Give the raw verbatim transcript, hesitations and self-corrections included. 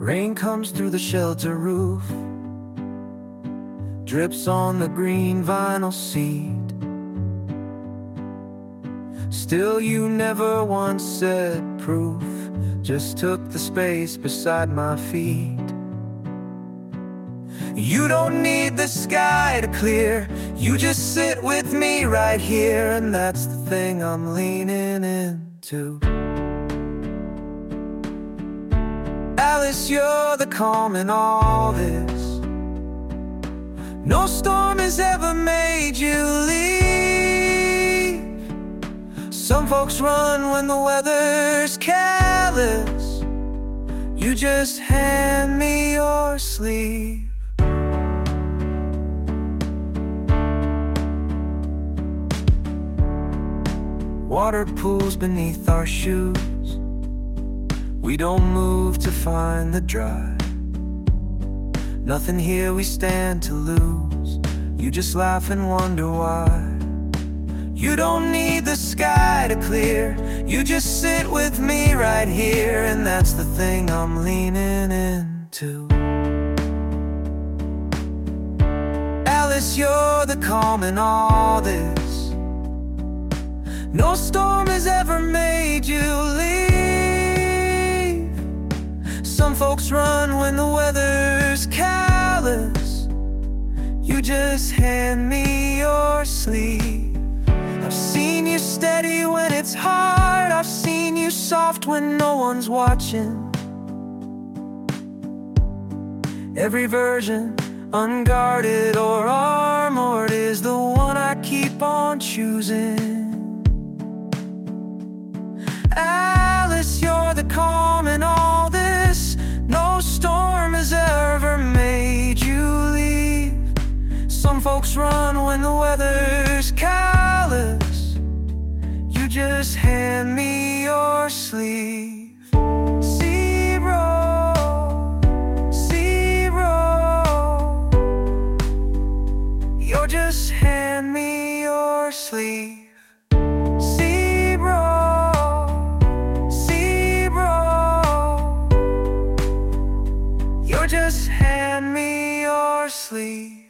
Rain comes through the shelter roof, drips on the green vinyl seat. Still you never once said proof, just took the space beside my feet. You don't need the sky to clear, you just sit with me right here, and that's the thing I'm leaning into. Alice, you're the calm in all this. No storm has ever made you leave. Some folks run when the weather's careless. You just hand me your sleeve. Water pools beneath our shoes. We don't move to find the dry. Nothing here we stand to lose. You just laugh and wonder why. You don't need the sky to clear, you just sit with me right here, and that's the thing I'm leaning into. Alice, you're the calm in all this. No storm has ever made you leave. Some folks run when the weather's callous. You just hand me your sleeve. I've seen you steady when it's hard, I've seen you soft when no one's watching. Every version, unguarded or armored, is the one I keep on choosing. Alice, you're the calm in all this. No storm has ever made you leave. Some folks run when the weather's callous. You just hand me your sleeve. Zero, zero. You're just hand me your sleeve. Just hand me your sleeve.